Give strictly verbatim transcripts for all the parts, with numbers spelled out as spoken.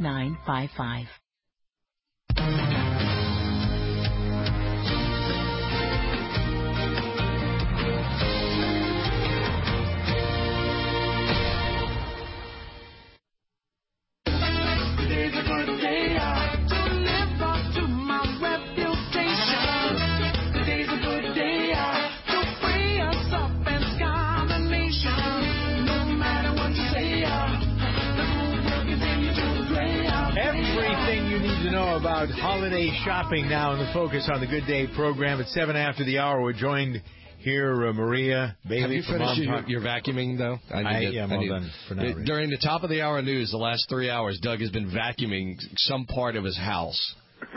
nine five five. About holiday shopping now in the Focus on the Good Day program. At seven after the hour, we're joined here, uh, Maria Bailey. Have you from finished Mom your, your vacuuming, though? I, I to, yeah, I'm all done for now. It, during the top of the hour news, the last three hours, Doug has been vacuuming some part of his house.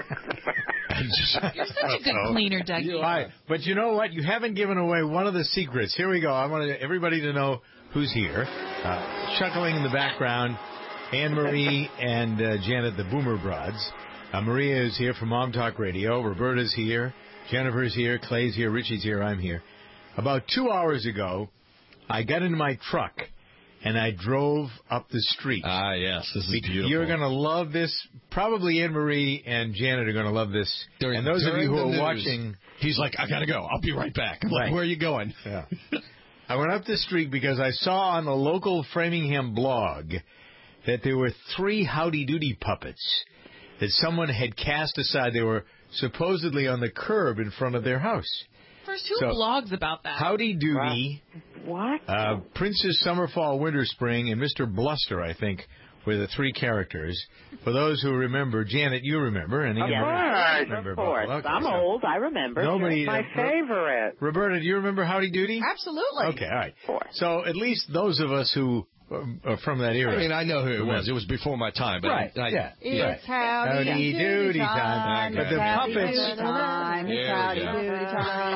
You're such a good cleaner, Doug. Right. But you know what? You haven't given away one of the secrets. Here we go. I want everybody to know who's here. Uh, chuckling in the background, Anne-Marie and uh, Janet, the Boomer Broads. Uh, Maria is here from Mom Talk Radio. Roberta's here. Jennifer's here. Clay's here. Richie's here. I'm here. About two hours ago, I got into my truck, and I drove up the street. Ah, yes. This is beautiful. You're going to love this. Probably Anne-Marie and Janet are going to love this. During, and those of you who are news, watching... He's like, I got to go. I'll be right back. I'm right. like, where are you going? Yeah. I went up the street because I saw on the local Framingham blog that there were three Howdy Doody puppets that someone had cast aside. They were supposedly on the curb in front of their house. First, who so, blogs about that? Howdy Doody, what? Uh, Princess Summer, Fall, Winter, Spring, and Mister Bluster, I think, were the three characters. For those who remember, Janet, you remember. And of Ian, course, remember of course. Okay, I'm so old. I remember. Nobody, it's my uh, favorite. Roberta, do you remember Howdy Doody? Absolutely. Okay, all right. So at least those of us who Uh, from that era. I mean, I know who it was. It was before my time. But right. I, I, yeah. It's right. Howdy, howdy Doody time. time. But the puppets. Time. It's Howdy Doody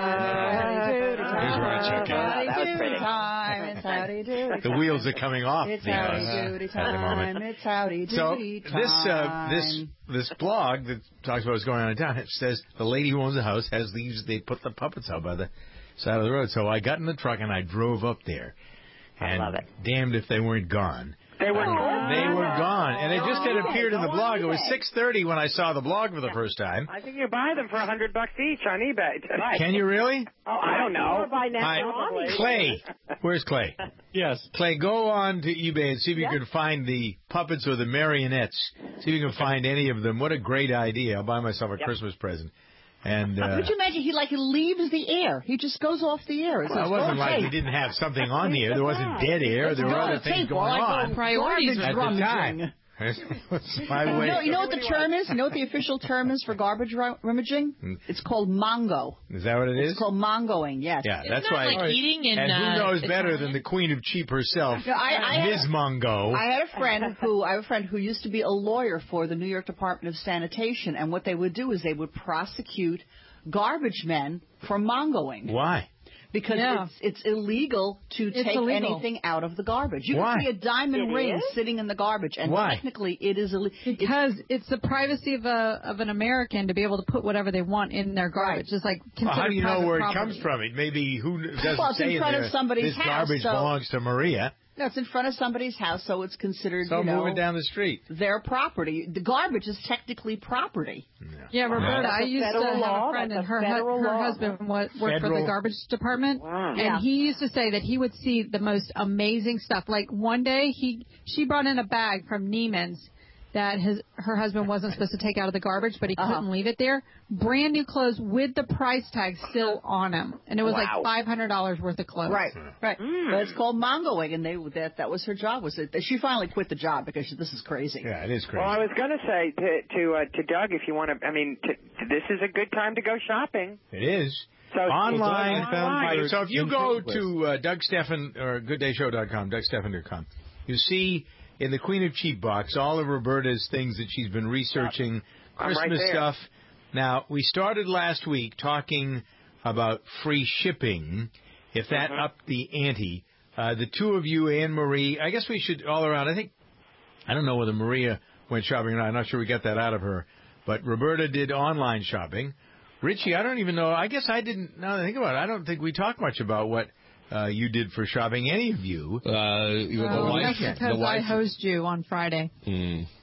time. Here's where I check out. That was pretty. Time. It's Howdy Doody The wheels are coming off. It's the, Howdy uh, Doody at the moment. time. It's Howdy Doody so time. this uh, this this blog that talks about what's going on in town, it says the lady who owns the house has these. They put the puppets out by the side of the road. So I got in the truck and I drove up there. And I love it. Damned if they weren't gone. They were gone. They were gone. And it just had appeared in the Go blog. on It was eBay. six thirty when I saw the blog for the first time. I think you buy them for a hundred bucks each on eBay tonight. Can you really? Oh, I don't know. By now, Hi. Clay. Where's Clay? Yes. Clay, go on to eBay and see if you Yeah. can find the puppets or the marionettes. See if you can find any of them. What a great idea. I'll buy myself a Yep. Christmas present. And uh, Could you imagine he like leaves the air? He just goes off the air. It well, it says, wasn't "Go like tape." we didn't have something on the air. There wasn't dead air. There were Go other to things tape going while I go on Priorities garbage at the rummaging. time. That's my You way. know, you know what the term is? You know what the official term is for garbage ru- rummaging? It's called mongo. Is that what it is? It's called mongoing, yes. Yeah, Isn't that's that why. like eating in, and who uh, knows better Italian? than the Queen of Cheap herself, No, I, I Miz had, Mongo? I had a friend who I have a friend who used to be a lawyer for the New York Department of Sanitation, and what they would do is they would prosecute garbage men for mongoing. Why? Because Yeah. it's it's illegal to It's take illegal. anything out of the garbage. You Why? can see a diamond It ring is? sitting in the garbage, and Why? technically it is illegal. Because it's the privacy of a of an American to be able to put whatever they want in their garbage. It's like Well, considered how do you know private where property. it comes from? It maybe who doesn't Well, it's in say front of there, somebody's this house, garbage so- belongs to Maria. No, it's in front of somebody's house, so it's considered, So you know, move it down the street. their property. The garbage is technically property. Yeah, Roberta, That's I a used to federal have law. a friend, That's and a her hu- federal her law. husband wa- worked for Federal- the garbage department, Wow. and Yeah. he used to say that he would see the most amazing stuff. Like one day, he she brought in a bag from Neiman's that his her husband wasn't supposed to take out of the garbage, but he Uh-huh. couldn't leave it there. Brand new clothes with the price tag still on them, and it was Wow. like five hundred dollars worth of clothes. Right, right. But it's called mongoing, and they that that was her job. Was it? She finally quit the job because she, this is crazy. Yeah, it is crazy. Well, I was going to say to to, uh, to Doug, if you want to, I mean, to, to, this is a good time to go shopping. It is. So Online. it's online. Right, so if you in go Craigslist. to uh, Doug Steffen or good day show dot com, Doug Steffen dot com, you see in the Queen of Cheap box all of Roberta's things that she's been researching, I'm right Christmas there. stuff. Now, we started last week talking about free shipping, if that Mhm. upped the ante. Uh, the two of you, Anne Marie, I guess we should all around, I think, I don't know whether Maria went shopping or not. I'm not sure we got that out of her. But Roberta did online shopping. Richie, I don't even know. I guess I didn't, now that I think about it, I don't think we talked much about what uh, you did for shopping, any of you. Uh, the Oh, wife, that's the because I wife. hosed you on Friday. Hmm.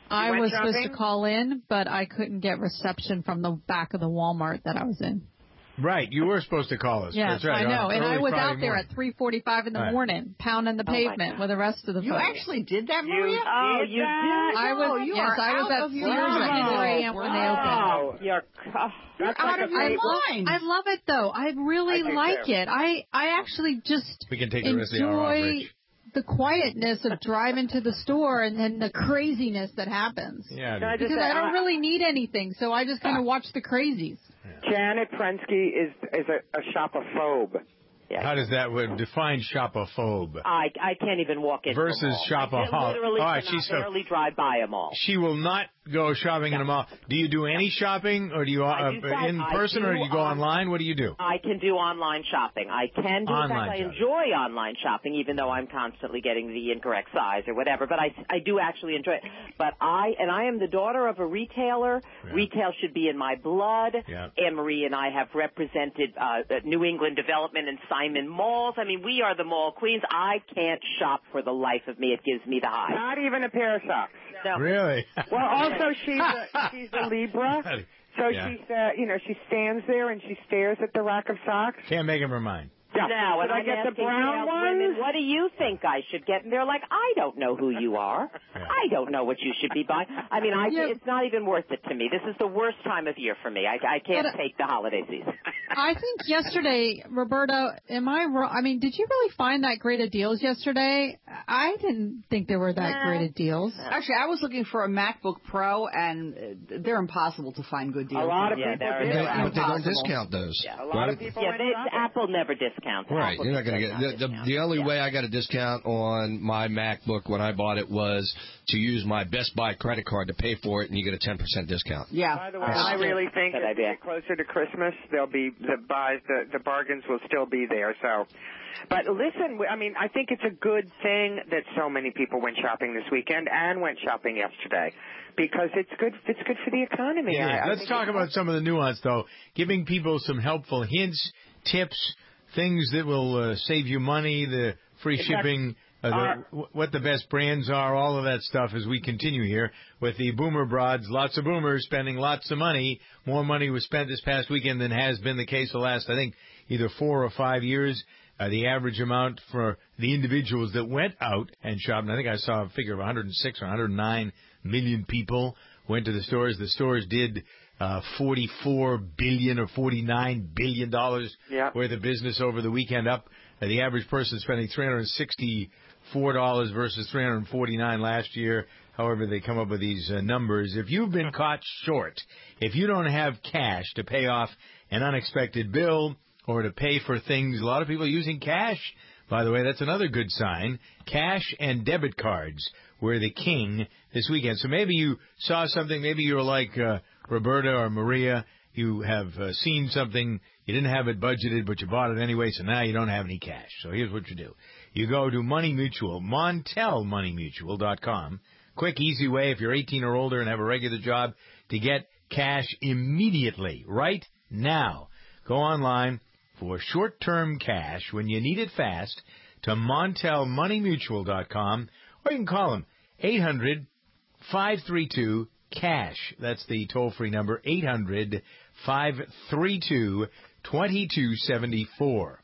I went was supposed shopping? to call in, but I couldn't get reception from the back of the Walmart that I was in. Right, you were supposed to call us. Yes, That's right. I know. on And I early was Friday out there morning. at three forty-five in the Right. morning, pounding the Oh, my pavement God. with the rest of the You folks. actually did that, You Maria? oh, you did? I was, No, you yes, are I was out at of your Sears at mind. four a.m. when they opened. Oh, you're, oh, You're that's out like of a your favorite. mind. I love it though. I really I do, like too. it. I I actually just We can take the rest of the hour off, enjoy Rich. the quietness of driving to the store and then the craziness that happens. Yeah, Can I just Because say, I don't I- really need anything, so I just kind of watch the crazies. Janet Prensky is is a, a shopophobe. Yeah. how does that would define shopophobe? I I can't even walk into Versus a mall. shopaholic. I literally All right, cannot she's so- barely drive by a mall. She will not go shopping in a mall. Do you do any shopping, or do you uh, I do that. in I person, or do do you go on- online? What do you do? I can do online shopping. I can do. Online in fact, I shopping. enjoy online shopping, even though I'm constantly getting the incorrect size or whatever. But I, I do actually enjoy it. But I, and I am the daughter of a retailer. Yeah. Retail should be in my blood. Yeah. Anne Marie and I have represented uh, the New England Development and Simon Malls. I mean, we are the mall queens. I can't shop for the life of me. It gives me the high. Not even a pair of socks. No. Really? Well, also she's a, she's a Libra, so Yeah. she's uh, you know she stands there and she stares at the rack of socks. Can't make up her mind. Yeah. Now, Should and I I'm get the asking brown male ones? women, what do you think I should get? And they're like, I don't know who you are. Yeah. I don't know what you should be buying. I mean, I, Yeah. it's not even worth it to me. This is the worst time of year for me. I, I can't But, uh, take the holiday season. I think yesterday, Roberta, am I wrong? I mean, did you really find that great of deals yesterday? I didn't think there were that Nah. great of deals. Actually, I was looking for a MacBook Pro, and uh, they're impossible to find good deals. A lot of Yeah, people they're- did. But they, Yeah. but they don't Impossible. discount those. Yeah, a lot right? of people Yeah, went they, shopping. Apple never discounts. Right, Apple you're not going to does get not the, the, discount. the only Yeah. way I got a discount on my MacBook when I bought it was to use my Best Buy credit card to pay for it, and you get a ten percent discount. Yeah. By the way, Uh, I really think good as we idea. get closer to Christmas, there'll be the buys, the the bargains will still be there. So, but listen, I mean, I think it's a good thing that so many people went shopping this weekend and went shopping yesterday, because it's good. It's good for the economy. Yeah, I- I let's think talk it's- about some of the nuance, though. Giving people some helpful hints, tips, things that will uh, save you money, the free Exactly. shipping, uh, Our- the, wh- what the best brands are, all of that stuff as we continue here with the Boomer Broads. Lots of boomers spending lots of money. More money was spent this past weekend than has been the case the last, I think, either four or five years. Uh, the average amount for the individuals that went out and shopped, and I think I saw a figure of one hundred six or one hundred nine million people went to the stores. The stores did uh, forty-four billion or forty-nine billion dollars Yeah. worth of business over the weekend. Up, uh, the average person spending three hundred sixty-four dollars versus three hundred forty-nine last year. However, they come up with these uh, numbers. If you've been caught short, if you don't have cash to pay off an unexpected bill or to pay for things, a lot of people are using cash. By the way, that's another good sign. Cash and debit cards were the king this weekend. So maybe you saw something, maybe you're like uh, Roberta or Maria, you have uh, seen something, you didn't have it budgeted, but you bought it anyway, so now you don't have any cash. So here's what you do. You go to Money Mutual, Montel Money Mutual dot com. Quick, easy way if you're eighteen or older and have a regular job to get cash immediately, right now. Go online for short-term cash when you need it fast to Montel Money Mutual dot com, or you can call them eight hundred, five three two, cash. That's the toll-free number, eight hundred, five three two, two two seven four.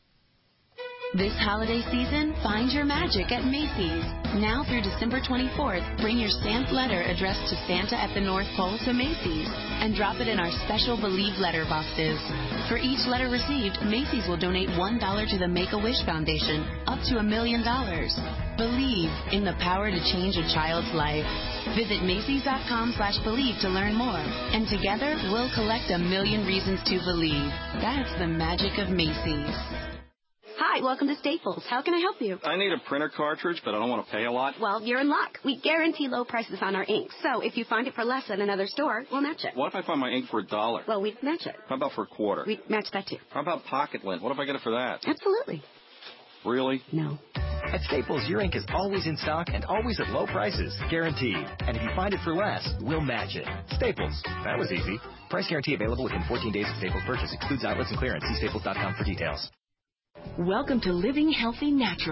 This holiday season, find your magic at Macy's. Now through December twenty-fourth, bring your stamped letter addressed to Santa at the North Pole to Macy's and drop it in our special Believe letter boxes. For each letter received, Macy's will donate one dollar to the Make-A-Wish Foundation, up to a million dollars. Believe in the power to change a child's life. Visit Macy's.com slash believe to learn more. And together, we'll collect a million reasons to believe. That's the magic of Macy's. Hi, welcome to Staples. How can I help you? I need a printer cartridge, but I don't want to pay a lot. Well, you're in luck. We guarantee low prices on our ink. So if you find it for less at another store, we'll match it. What if I find my ink for a dollar? Well, we'd match it. How about for a quarter? We'd match that too. How about pocket lint? What if I get it for that? Absolutely. Really? No. At Staples, your ink is always in stock and always at low prices. Guaranteed. And if you find it for less, we'll match it. Staples. That was easy. Price guarantee available within fourteen days of Staples purchase. Excludes outlets and clearance. See staples dot com for details. Welcome to Living Healthy Naturally.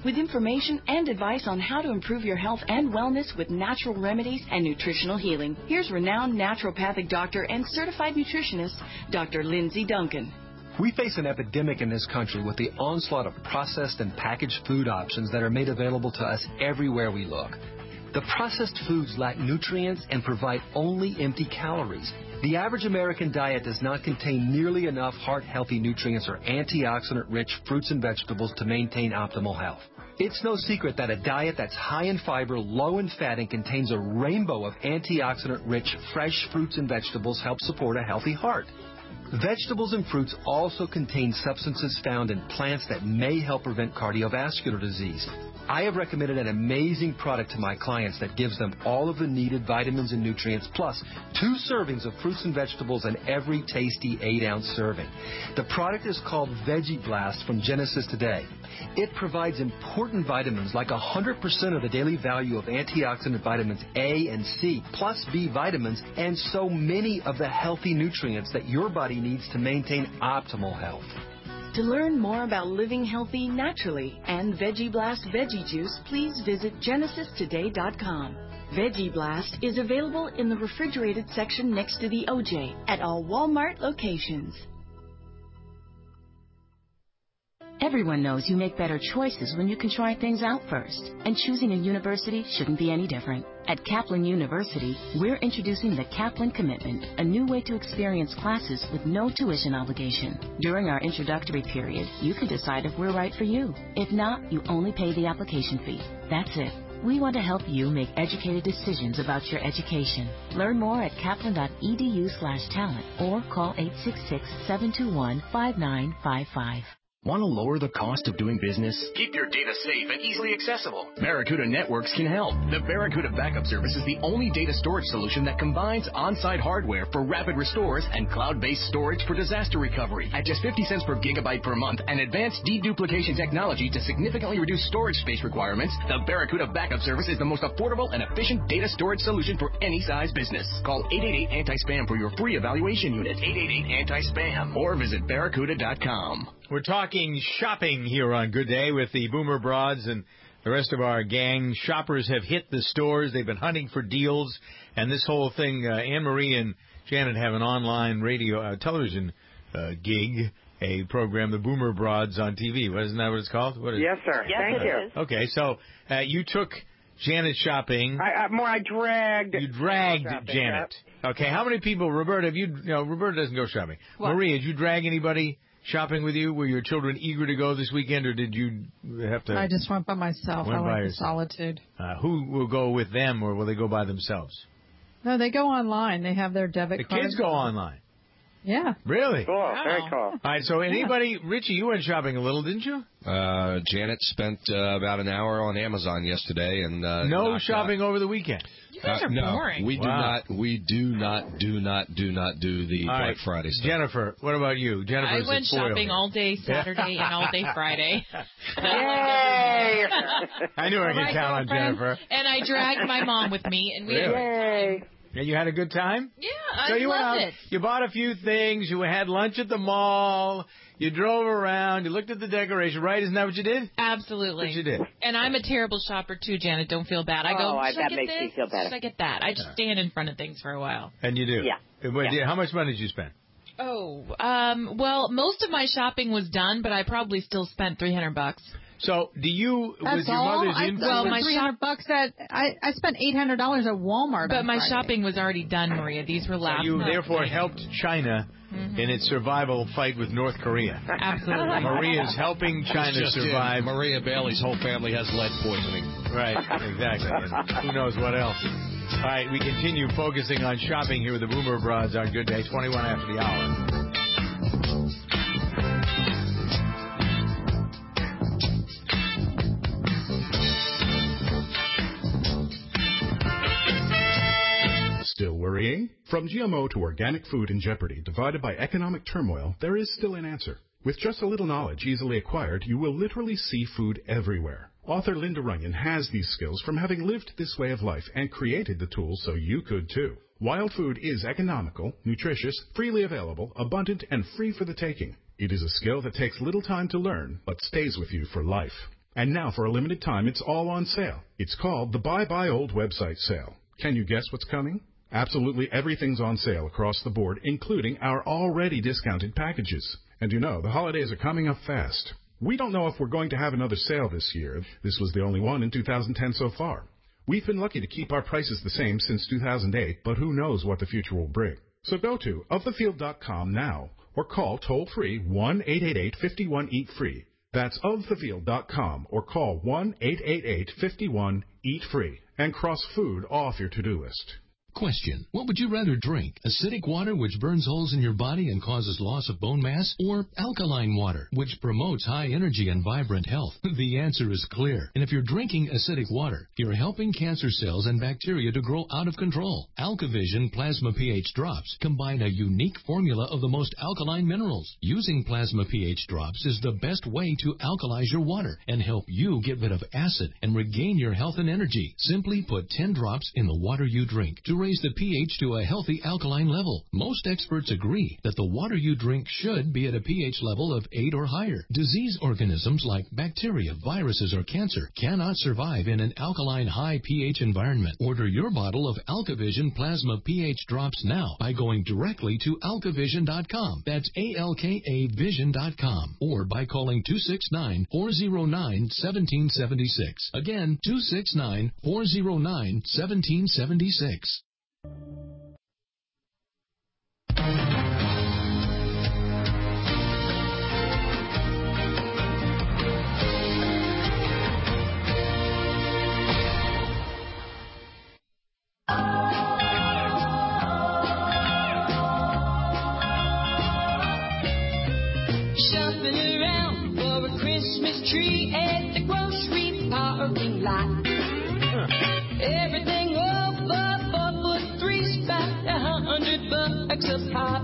with information and advice on how to improve your health and wellness with natural remedies and nutritional healing. Here's renowned naturopathic doctor and certified nutritionist, Doctor Lindsay Duncan. We face an epidemic in this country with the onslaught of processed and packaged food options that are made available to us everywhere we look. The processed foods lack nutrients and provide only empty calories. The average American diet does not contain nearly enough heart-healthy nutrients or antioxidant-rich fruits and vegetables to maintain optimal health. It's no secret that a diet that's high in fiber, low in fat, and contains a rainbow of antioxidant-rich fresh fruits and vegetables helps support a healthy heart. Vegetables and fruits also contain substances found in plants that may help prevent cardiovascular disease. I have recommended an amazing product to my clients that gives them all of the needed vitamins and nutrients, plus two servings of fruits and vegetables in every tasty eight ounce serving. The product is called Veggie Blast from Genesis Today. It provides important vitamins like one hundred percent of the daily value of antioxidant vitamins A and C, plus B vitamins, and so many of the healthy nutrients that your body needs to maintain optimal health. To learn more about living healthy naturally and Veggie Blast Veggie Juice, please visit genesis today dot com. Veggie Blast is available in the refrigerated section next to the O J at all Walmart locations. Everyone knows you make better choices when you can try things out first, and choosing a university shouldn't be any different. At Kaplan University, we're introducing the Kaplan Commitment, a new way to experience classes with no tuition obligation. During our introductory period, you can decide if we're right for you. If not, you only pay the application fee. That's it. We want to help you make educated decisions about your education. Learn more at kaplan.edu slash talent or call eight six six, seven two one, five nine five five. Want to lower the cost of doing business? Keep your data safe and easily accessible. Barracuda Networks can help. The Barracuda Backup Service is the only data storage solution that combines on-site hardware for rapid restores and cloud-based storage for disaster recovery. At just fifty cents per gigabyte per month and advanced deduplication technology to significantly reduce storage space requirements, the Barracuda Backup Service is the most affordable and efficient data storage solution for any size business. Call eight eight eight anti spam for your free evaluation unit. eight eight eight anti spam or visit barracuda dot com. We're talking shopping here on Good Day with the Boomer Broads and the rest of our gang. Shoppers have hit the stores. They've been hunting for deals. And this whole thing, uh, Anne-Marie and Janet have an online radio, uh, television uh, gig, a program, the Boomer Broads on T V. What, isn't that what it's called? What is yes, sir. Yes, Thank it you. is. Okay, so uh, you took Janet shopping. I, I, more, I dragged. You dragged shopping, Janet. Yep. Okay, how many people, Roberta, have you, you know, Roberta doesn't go shopping. What? Maria, did you drag anybody shopping with you? Were your children eager to go this weekend, or did you have to? I just went by myself. Went I by like the yourself. solitude. Uh, who will go with them, or will they go by themselves? No, they go online. They have their debit The card. kids go online. Yeah. Really? Cool. Wow. Very cool. All right, so anybody, Richie, you went shopping a little, didn't you? Uh, Janet spent uh, about an hour on Amazon yesterday, and uh, No knocked shopping out. over the weekend. You guys Uh, are no, boring. we do Wow. not. We do not. Do not. Do not do the All Black right, Friday stuff. Jennifer, what about you? Jennifer, I went shopping all day Saturday and all day Friday. Yay! I knew I could Right, count on girlfriend? Jennifer. And I dragged my mom with me, and we Really? Yay! And you had a good time? Yeah, So I you went loved out, it. you bought a few things, you had lunch at the mall, you drove around, you looked at the decoration, right? Isn't that what you did? Absolutely. What you did. And I'm a terrible shopper too, Janet. Don't feel bad. I go, Oh, I- should I that get makes this? me feel better. Should I get that? I just stand in front of things for a while. And you do? Yeah. And what- Yeah. How much money did you spend? Oh, um, well, most of my shopping was done, but I probably still spent three hundred bucks. So, do you, That's with your all? mother's I, influence? well, well, my three hundred bucks at I, I spent eight hundred dollars at Walmart. But on my Friday. shopping was already done, Maria. These were last you month. therefore helped China Mhm. in its survival fight with North Korea. Absolutely. Maria's helping China Just in, survive. Maria Bailey's whole family has lead poisoning. Right, exactly. And who knows what else. All right, we continue focusing on shopping here with the Boomer Broads on Good Day, twenty-one after the hour. Still worrying? From G M O to organic food in jeopardy, divided by economic turmoil, there is still an answer. With just a little knowledge easily acquired, you will literally see food everywhere. Author Linda Runyon has these skills from having lived this way of life and created the tools so you could too. Wild food is economical, nutritious, freely available, abundant, and free for the taking. It is a skill that takes little time to learn, but stays with you for life. And now, for a limited time, it's all on sale. It's called the Buy Buy Old website sale. Can you guess what's coming? Absolutely everything's on sale across the board, including our already discounted packages. And you know, the holidays are coming up fast. We don't know if we're going to have another sale this year. This was the only one in two thousand ten so far. We've been lucky to keep our prices the same since two thousand eight, but who knows what the future will bring. So go to of the field dot com now or call toll-free one eight eight eight, five one, eat free. That's of the field dot com or call one eight eight eight, five one, eat free and cross food off your to-do list. Question. What would you rather drink? Acidic water, which burns holes in your body and causes loss of bone mass? Or alkaline water, which promotes high energy and vibrant health? The answer is clear. And if you're drinking acidic water, you're helping cancer cells and bacteria to grow out of control. AlkaVision Plasma pH Drops combine a unique formula of the most alkaline minerals. Using Plasma pH Drops is the best way to alkalize your water and help you get rid of acid and regain your health and energy. Simply put ten drops in the water you drink to raise the pH to a healthy alkaline level. Most experts agree that the water you drink should be at a pH level of eight or higher. Disease organisms like bacteria, viruses, or cancer cannot survive in an alkaline high pH environment. Order your bottle of AlkaVision Plasma pH Drops now by going directly to alka vision dot com. That's A L K A vision dot com. Or by calling two six nine, four zero nine, one seven seven six. Again, two six nine, four zero nine, one seven seven six. Shopping around for a Christmas tree at the grocery parking lot. Everything over four foot three's about a hundred bucks a pop.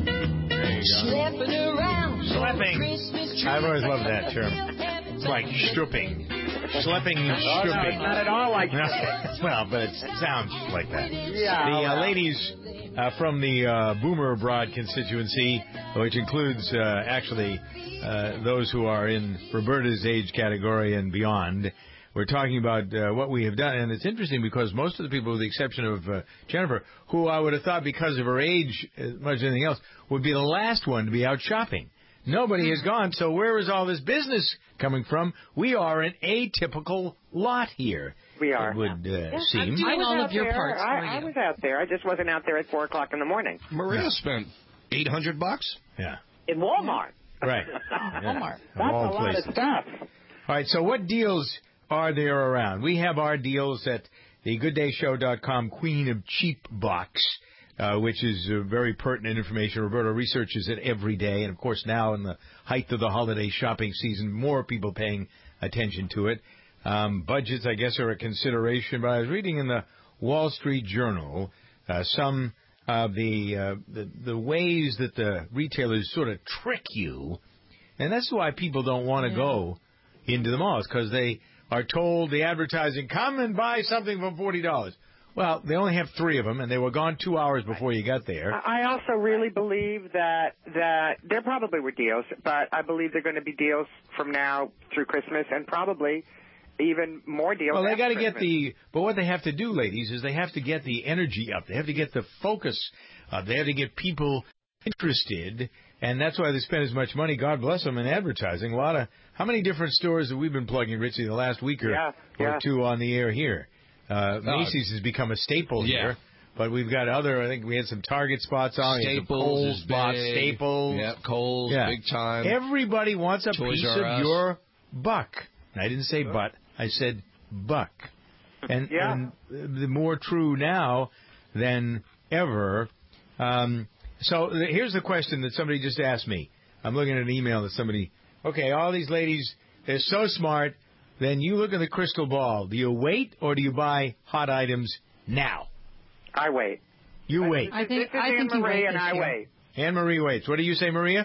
Schlepping around. Schlepping. I've always loved that term. It's like stripping. Schlepping, Oh, no, stripping. it's not at all like Well, but it sounds like that. Yeah, The uh, well. ladies uh, from the uh, Boomer Broad constituency, which includes uh, actually uh, those who are in Roberta's age category and beyond, we're talking about uh, what we have done. And it's interesting because most of the people, with the exception of uh, Jennifer, who I would have thought because of her age, as much as anything else, would be the last one to be out shopping. Nobody has gone, so where is all this business coming from? We are an atypical lot here. We are. It would uh, Yeah, seem. I'm doing all of your parts. I, I was out there. I just wasn't out there at four o'clock in the morning. Maria spent eight hundred bucks. Yeah. In Walmart. Right. Walmart. Of That's all a lot places. of stuff. All right, so what deals are there around? We have our deals at the good day show dot com Queen of Cheap Box, uh, which is uh, very pertinent information. Roberta researches it every day, and of course now in the height of the holiday shopping season, more people paying attention to it. Um, budgets, I guess, are a consideration, but I was reading in the Wall Street Journal uh, some of the, uh, the the ways that the retailers sort of trick you, and that's why people don't want to Yeah. go into the malls, because they are told the advertising, come and buy something for forty dollars. Well, they only have three of them, and they were gone two hours before you got there. I also really believe that that there probably were deals, but I believe there are going to be deals from now through Christmas, and probably even more deals. Well, they after got to get Christmas. the, but what they have to do, ladies, is they have to get the energy up. They have to get the focus up. They have to get people interested, and that's why they spend as much money, God bless them, in advertising. A lot of, how many different stores have we been plugging, Richie, the last week or, Yeah, or yeah. two on the air here? Uh, Macy's has become a staple yeah. here. But we've got other, I think we had some Target spots on. we had some Staples Kohl's is spots, big. Staples. Yep, Kohl's, Yeah. big time. Everybody wants a Toys piece R of Us. your buck. I didn't say butt. I said buck. And, Yeah. and the more true now than ever. Um, so th- here's the question that somebody just asked me. I'm looking at an email that somebody, okay, all these ladies, they're so smart. Then you look at the crystal ball. Do you wait or do you buy hot items now? I wait. You wait. I think This is I think Anne you Marie wait and this I year. wait. Anne Marie waits. What do you say, Maria?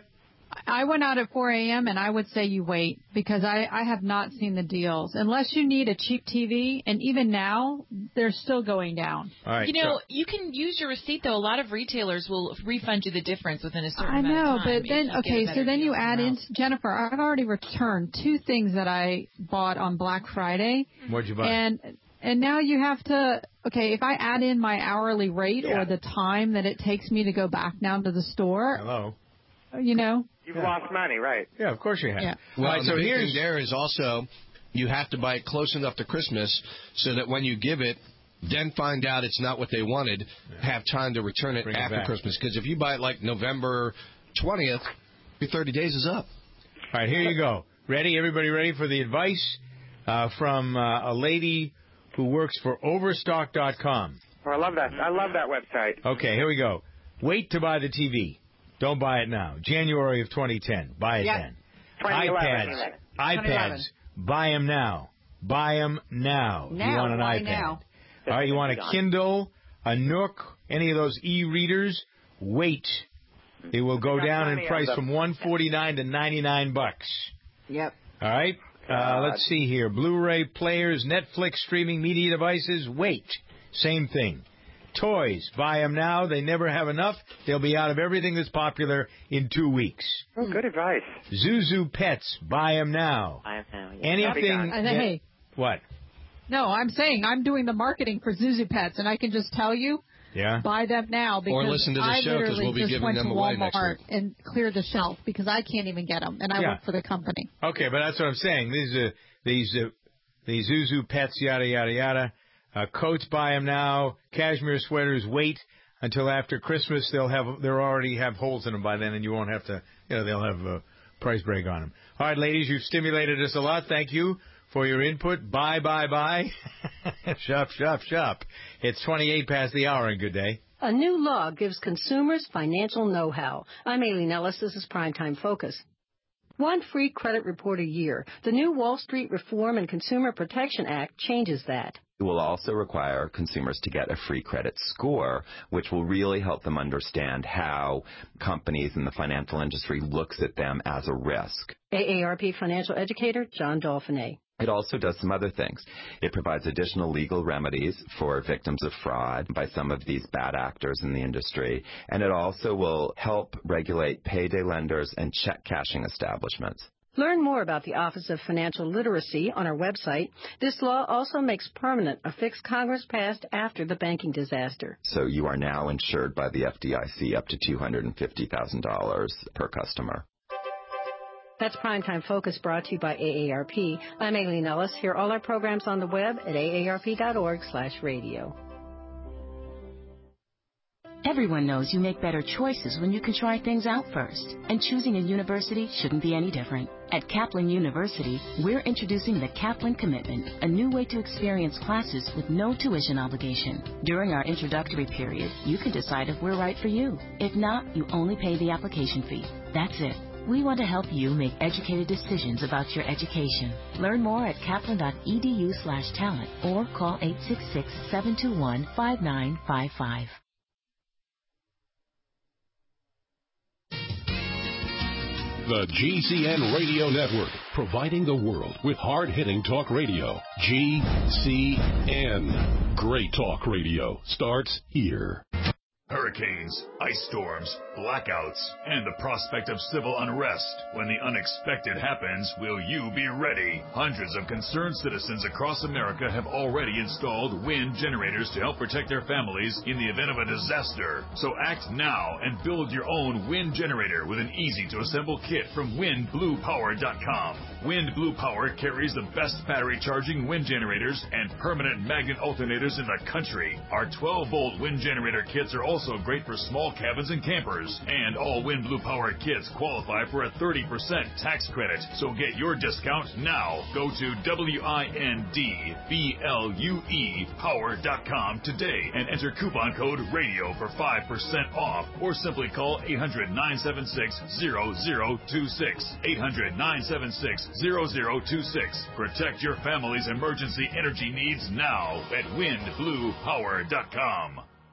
I went out at four a.m. and I would say you wait because I, I have not seen the deals. Unless you need a cheap T V, and even now, they're still going down. All right, you know, so, you can use your receipt, though. A lot of retailers will refund you the difference within a certain I amount know, of time. but then, okay, so then you add in, Jennifer, I've already returned two things that I bought on Black Friday. What'd you buy? And and now you have to, okay, if I add in my hourly rate Yeah. or the time that it takes me to go back down to the store, Hello. you know. You've lost money, right? Yeah, of course you have. Yeah. Well, All right, and so the big here's thing there is also you have to buy it close enough to Christmas so that when you give it, then find out it's not what they wanted, have time to return it Bring it after back. Christmas. Because if you buy it like November twentieth, your thirty days is up. All right, here you go. Ready? Everybody ready for the advice uh, from uh, a lady who works for Overstock dot com. Oh, I love that. I love that website. Okay, here we go. Wait to buy the T V. Don't buy it now. January of twenty ten. Buy it Yep. then. twenty eleven. iPads. twenty eleven. iPads. Buy them now. Buy them now. Now, you want an why iPad. now? All right, you want a Kindle, a Nook, any of those e-readers? Wait. They will go got down in plenty of price them. from one forty-nine to ninety-nine bucks. Yep. All right. Uh, let's see here. Blu-ray players, Netflix streaming media devices. Wait. Same thing. Toys. Buy them now. They never have enough. They'll be out of everything that's popular in two weeks. Oh, good advice. Zuzu Pets. Buy them now. I know. Yeah. Anything. Uh, that- hey. What? No, I'm saying I'm doing the marketing for Zuzu Pets, and I can just tell you, Yeah. buy them now because Or listen to the I show, 'cause literally we'll be just giving went them to away next Walmart week. and cleared the shelf because I can't even get them, and I Yeah. work for the company. Okay, but that's what I'm saying. These uh, these uh, these Zuzu Pets, yada yada yada. Uh, coats, buy them now. Cashmere sweaters, wait until after Christmas. They'll have they'll already have holes in them by then, and you won't have to. You know, they'll have a price break on them. All right, ladies, you've stimulated us a lot. Thank you for your input. Bye bye bye. Shop shop shop. It's twenty-eight past the hour, and good day. A new law gives consumers financial know-how. I'm Aileen Ellis. This is Primetime Focus. One free credit report a year. The new Wall Street Reform and Consumer Protection Act changes that. It will also require consumers to get a free credit score, which will really help them understand how companies in the financial industry looks at them as a risk. A A R P financial educator John Dauphiné. It also does some other things. It provides additional legal remedies for victims of fraud by some of these bad actors in the industry, and it also will help regulate payday lenders and check cashing establishments. Learn more about the Office of Financial Literacy on our website. This law also makes permanent a fix Congress passed after the banking disaster. So you are now insured by the F D I C up to two hundred fifty thousand dollars per customer. That's Primetime Focus, brought to you by A A R P. I'm Aileen Ellis. Hear all our programs on the web at A A R P dot org slash radio. Everyone knows you make better choices when you can try things out first. And choosing a university shouldn't be any different. At Kaplan University, we're introducing the Kaplan Commitment, a new way to experience classes with no tuition obligation. During our introductory period, you can decide if we're right for you. If not, you only pay the application fee. That's it. We want to help you make educated decisions about your education. Learn more at kaplan dot e d u slash talent or call eight six six, seven two one, five nine five five. The G C N Radio Network, providing the world with hard-hitting talk radio. G C N. Great talk radio starts here. Hurricanes, ice storms, blackouts, and the prospect of civil unrest. When the unexpected happens, will you be ready? Hundreds of concerned citizens across America have already installed wind generators to help protect their families in the event of a disaster. So act now and build your own wind generator with an easy-to-assemble kit from wind blue power dot com. Wind Blue Power carries the best battery charging wind generators and permanent magnet alternators in the country. Our twelve volt wind generator kits are also great for small cabins and campers. And all Wind Blue Power kits qualify for a thirty percent tax credit. So get your discount now. Go to W I N D B L U E power dot com today and enter coupon code RADIO for five percent off, or simply call eight hundred, nine seven six, zero zero two six. eight hundred, nine seven six, zero zero two six. Protect your family's emergency energy needs now at wind blue power dot com.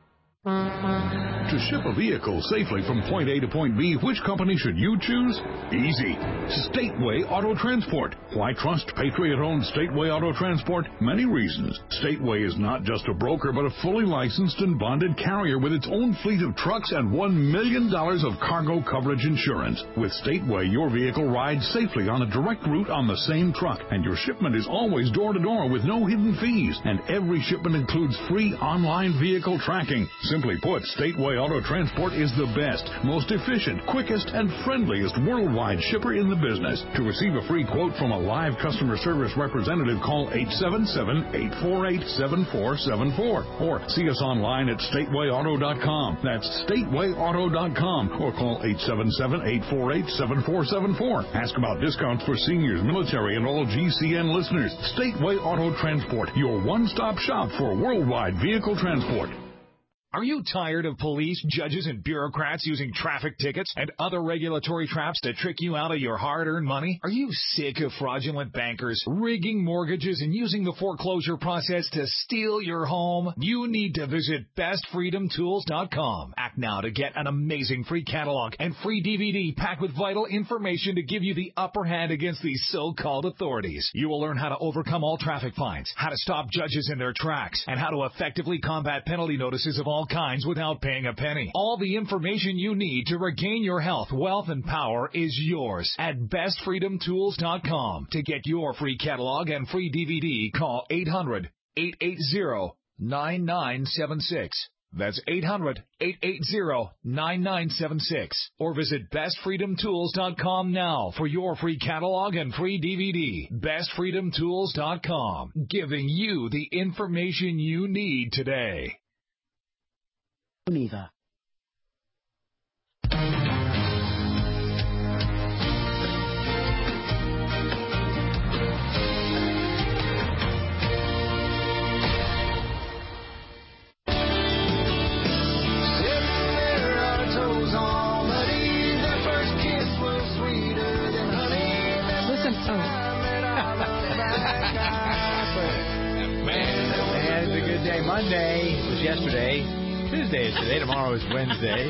To ship a vehicle safely from point A to point B, which company should you choose? Easy. Stateway Auto Transport. Why trust Patriot-owned Stateway Auto Transport? Many reasons. Stateway is not just a broker, but a fully licensed and bonded carrier with its own fleet of trucks and one million dollars of cargo coverage insurance. With Stateway, your vehicle rides safely on a direct route on the same truck, and your shipment is always door-to-door with no hidden fees. And every shipment includes free online vehicle tracking. Simply put, Stateway Auto Transport is the best, most efficient, quickest, and friendliest worldwide shipper in the business. To receive a free quote from a live customer service representative, call eight seven seven, eight four eight, seven four seven four or see us online at stateway auto dot com. That's stateway auto dot com or call eight seven seven, eight four eight, seven four seven four. Ask about discounts for seniors, military, and all G C N listeners. Stateway Auto Transport, your one-stop shop for worldwide vehicle transport. Are you tired of police, judges, and bureaucrats using traffic tickets and other regulatory traps to trick you out of your hard-earned money? Are you sick of fraudulent bankers rigging mortgages and using the foreclosure process to steal your home? You need to visit best freedom tools dot com. Act now to get an amazing free catalog and free D V D packed with vital information to give you the upper hand against these so-called authorities. You will learn how to overcome all traffic fines, how to stop judges in their tracks, and how to effectively combat penalty notices of all kinds without paying a penny. All the information you need to regain your health, wealth, and power is yours at best freedom tools dot com. To get your free catalog and free D V D, call eight hundred, eight eight zero, nine nine seven six. That's eight hundred, eight eight zero, nine nine seven six. Or visit best freedom tools dot com now for your free catalog and free D V D. best freedom tools dot com, giving you the information you need today. Neva. Listen, oh. Man, it's a good day. Monday was yesterday. Tuesday is today. Tomorrow is Wednesday.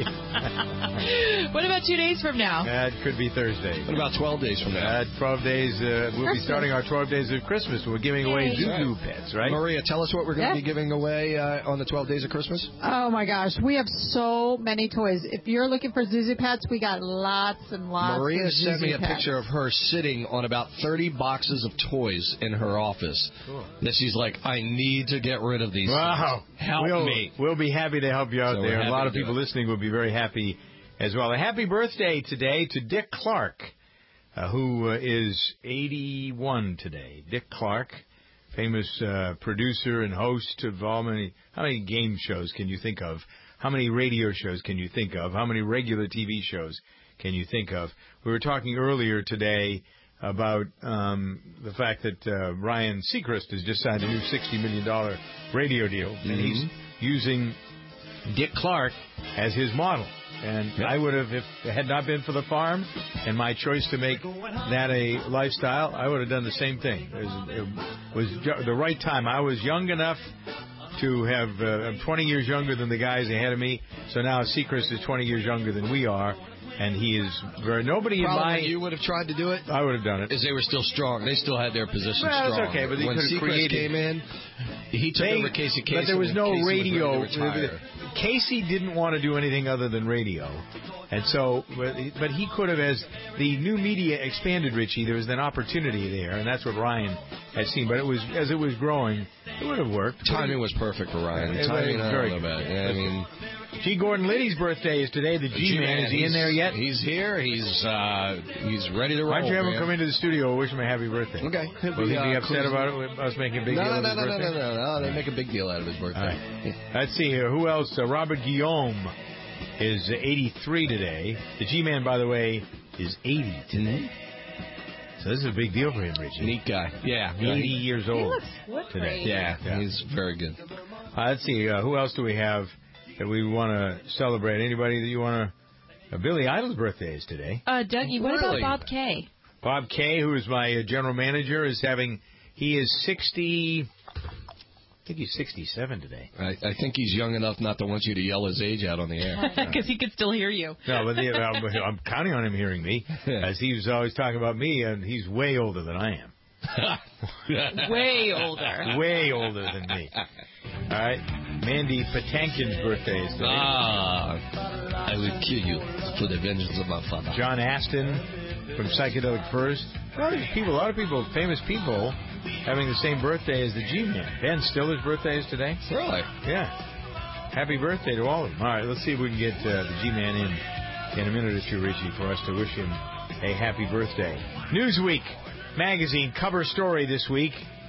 What about two days from now? That could be Thursday. What about twelve days from now? Uh, twelve days. Uh, we'll Christmas. be starting our twelve days of Christmas. We're giving away Yay. Zuzu pets, right? Maria, tell us what we're going to Yeah. be giving away uh, on the twelve days of Christmas. Oh my gosh, we have so many toys. If you're looking for Zuzu pets, we got lots and lots Maria of sent me Zuzu a pets. picture of her sitting on about thirty boxes of toys in her office. Cool. That she's like, I need to get rid of these. Wow. things. Help we'll, me. We'll be happy to help you out So we're there. A happy lot to of do people it. listening will be very happy as well. A happy birthday today to Dick Clark, uh, who uh, is eighty-one today. Dick Clark, famous uh, producer and host of all many, how many game shows can you think of? How many radio shows can you think of? How many regular T V shows can you think of? We were talking earlier today about um, the fact that uh, Ryan Seacrest has just signed a new sixty million dollars radio deal, mm-hmm. and he's using Dick Clark as his model. And yep. I would have, if it had not been for the farm and my choice to make that a lifestyle, I would have done the same thing. It was, it was ju- the right time. I was young enough to have, uh, I'm twenty years younger than the guys ahead of me, so now Seacrest is twenty years younger than we are. And he is very, nobody in Problem my... you would have tried to do it? I would have done it. Is they were still strong. They still had their position well, strong. It's okay, but they when could have Seacrest created... came in, he took they, over Casey Kasem. But there was no Casey radio. Was ready to retire. Casey didn't want to do anything other than radio. And so, but, but he could have, as the new media expanded, Richie, there was an opportunity there, and that's what Ryan had seen. But it was, as it was growing, it would have worked. Timing was perfect for Ryan. It Timing, was I very don't know about it. Yeah, I mean... G. Gordon Liddy's birthday is today. The G-Man, is he in there yet? He's here. He's uh, he's ready to roll. Why don't you have him man. come into the studio and wish him a happy birthday? Okay. He'll Will be, he be uh, upset cruising. about it with us making a big no, deal no, of his no, no, birthday? No, no, no, no. They make a big deal out of his birthday. Right. Let's see here. Who else? Uh, Robert Guillaume is eighty-three today. The G-Man, by the way, is eighty today. Mm-hmm. So this is a big deal for him, Richie. Neat guy. Yeah. eighty years old. He looks slippery. Today. Yeah, yeah, he's very good. Uh, let's see. Uh, who else do we have that we want to celebrate? Anybody that you want to... Uh, Billy Idol's birthday is today. Uh, Dougie, what really? about Bob Kay? Bob Kay, who is my uh, general manager, is having... He is sixty... I think he's sixty-seven today. I, I think he's young enough not to want you to yell his age out on the air. Because he could still hear you. No, but the, I'm, I'm counting on him hearing me, as he was always talking about me, and he's way older than I am. Way older. Way older than me. All right. Mandy Patinkin's birthday is today. Ah, I will kill you for the vengeance of my father. John Aston from Psychedelic First. A lot of people, a lot of people, famous people, having the same birthday as the G-Man. Ben Stiller's birthday is today. Really? Yeah. Happy birthday to all of them. All right, let's see if we can get uh, the G-Man in in a minute or two, Richie, for us to wish him a happy birthday. Newsweek magazine cover story this week,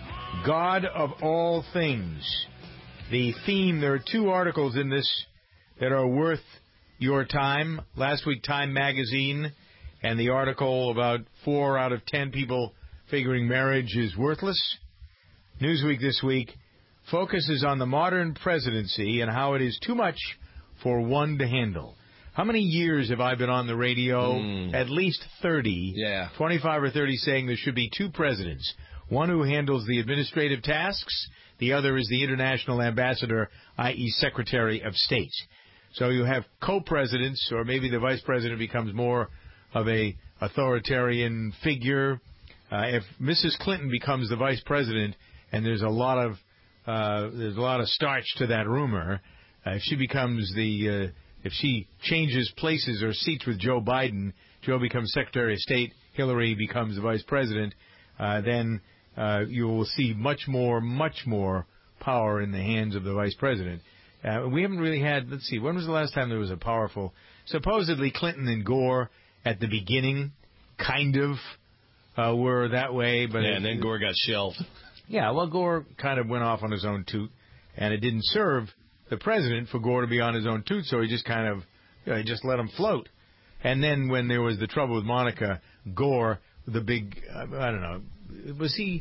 God of All Things. The theme, there are two articles in this that are worth your time. Last week, Time magazine, and the article about four out of ten people figuring marriage is worthless. Newsweek this week focuses on the modern presidency and how it is too much for one to handle. How many years have I been on the radio? Mm. At least thirty. Yeah. twenty-five or thirty saying there should be two presidents. One who handles the administrative tasks. The other is the international ambassador, that is. Secretary of State. So you have co-presidents, or maybe the vice president becomes more of a authoritarian figure. Uh, if Missus Clinton becomes the vice president, and there's a lot of uh, there's a lot of starch to that rumor, uh, if she becomes the uh, if she changes places or seats with Joe Biden, Joe becomes Secretary of State, Hillary becomes the vice president, uh, then uh, you will see much more, much more power in the hands of the vice president. Uh, we haven't really had, let's see, when was the last time there was a powerful, supposedly Clinton and Gore at the beginning kind of uh, were that way. But yeah, it, and then Gore got shelved. Yeah, well, Gore kind of went off on his own toot, and it didn't serve the president for Gore to be on his own toot, so he just kind of, you know, he just let him float. And then when there was the trouble with Monica, Gore, the big, uh, I don't know, was he,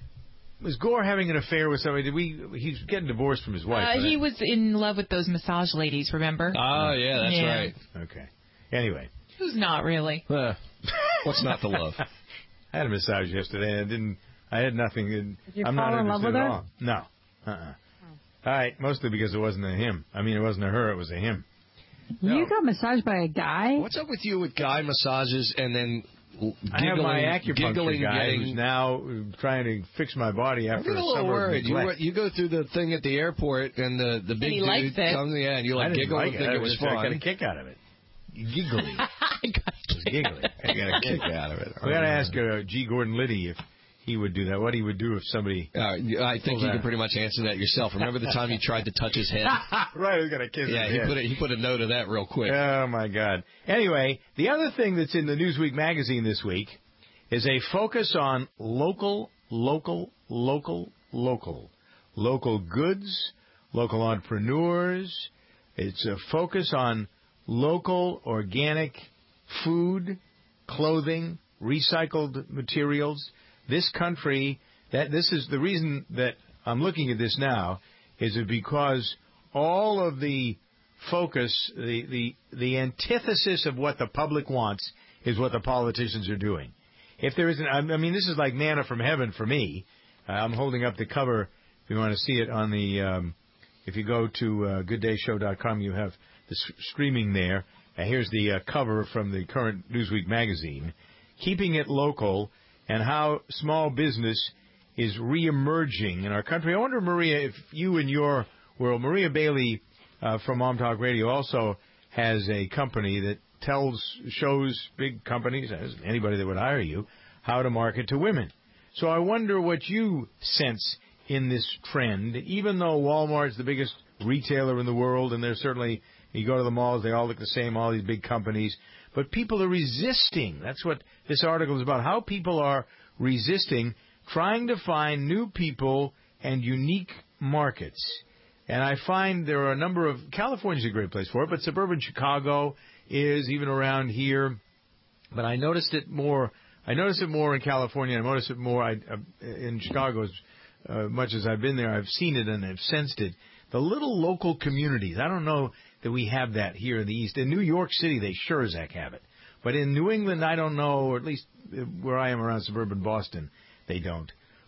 was Gore having an affair with somebody? Did we, he's getting divorced from his wife. Uh, he was in love with those massage ladies, remember? Oh, yeah, that's yeah. right. Okay. Anyway. Who's not really? Uh, what's not to love? I had a massage yesterday, and I didn't, I had nothing. Did you I'm fall not in love interested with at her? all. No. Uh-uh. All right, mostly because it wasn't a him. I mean, it wasn't a her, it was a him. No. You got massaged by a guy? What's up with you with guy massages and then giggling, I have my acupuncture giggling, guy getting... who's now trying to fix my body after I'm a a little summer worried. of You, neglect. you go through the thing at the airport, and the, the big he dude likes it. comes, yeah, and you like I didn't giggle like and it. think I it was just- fun. I got a kick out of it. Giggling. I got It was giggling. I got a kick out of it. We got to ask uh, G. Gordon Liddy if he would do that. What he would do if somebody... Uh, I think you can pretty much answer that yourself. Remember the time you tried to touch his head? Right, he was going to kiss Yeah, his he head. put, a, he put a note of that real quick. Oh, my God. Anyway, the other thing that's in the Newsweek magazine this week is a focus on local, local, local, local. Local goods, local entrepreneurs. It's a focus on local, organic food, clothing, recycled materials. This country, that this is the reason that I'm looking at this now, is it because all of the focus, the, the, the antithesis of what the public wants is what the politicians are doing. If there isn't, I mean, this is like manna from heaven for me. Uh, I'm holding up the cover. If you want to see it on the, um, if you go to uh, good day show dot com, you have the streaming there. And here's the uh, cover from the current Newsweek magazine, keeping it local and how small business is reemerging in our country. I wonder, Maria, if you in your world, Maria Bailey uh, from Mom Talk Radio also has a company that tells, shows big companies, anybody that would hire you, how to market to women. So I wonder what you sense in this trend, even though Walmart's the biggest retailer in the world, and there's certainly, you go to the malls, they all look the same, all these big companies, but people are resisting. That's what this article is about, how people are resisting, trying to find new people and unique markets. And I find there are a number of, California's a great place for it, but suburban Chicago is, even around here. But I noticed it more, I noticed it more in California, I noticed it more I, uh, in Chicago as uh, much as I've been there. I've seen it and I've sensed it. The little local communities, I don't know that we have that here in the East. In New York City, they sure as heck have it. But in New England, I don't know, or at least where I am around suburban Boston, they don't.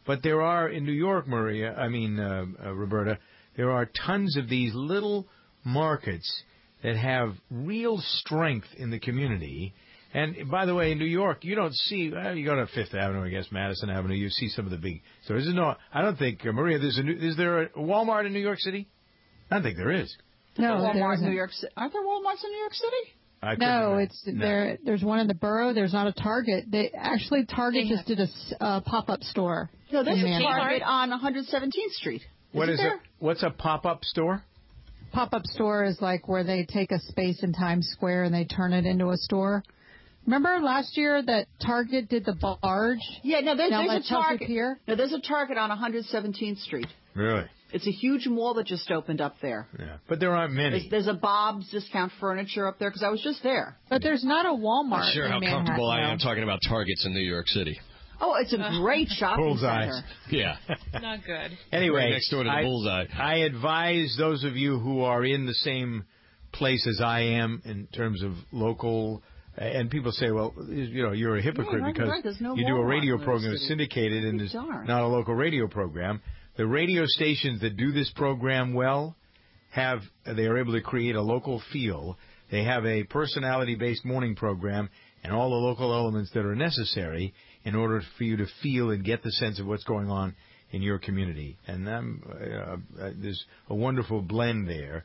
But there are, in New York, Maria, I mean, uh, uh, Roberta, there are tons of these little markets that have real strength in the community. And, by the way, in New York, you don't see, well, you go to Fifth Avenue, I guess, Madison Avenue, you see some of the big stores. There's no, I don't think, uh, Maria, there's a new, is there a Walmart in New York City? I don't think there is. No, Walmart there in isn't. New York City. Aren't there Walmarts in New York City? I No, it's no. there. There's one in the borough. There's not a Target. They actually Target They just did a s- uh, pop-up store. No, there's in a Manhattan. Target on one hundred seventeenth Street. What Isn't is there? it? What's a pop-up store? Pop-up store is like where they take a space in Times Square and they turn it into a store. Remember last year that Target did the barge? Yeah, no, there's, down there's by a Chelsea Target. Pier? No, there's a Target on one hundred seventeenth Street. Really? It's a huge mall that just opened up there. Yeah, but there aren't many. There's, there's a Bob's Discount Furniture up there because I was just there. But there's not a Walmart. Not sure in how Manhattan comfortable I now. am talking about Targets in New York City. Oh, it's a great shopping Bullseyes. center. Yeah. Not good. Anyway, Right next door to the I, bullseye. I advise those of you who are in the same place as I am in terms of local, and people say, well, you know, you're a hypocrite right, because right. There's no you do a Walmart radio in the program that's city. syndicated and is Darn. not a local radio program. The radio stations that do this program well have, they are able to create a local feel. They have a personality-based morning program and all the local elements that are necessary in order for you to feel and get the sense of what's going on in your community. And um, uh, uh, there's a wonderful blend there.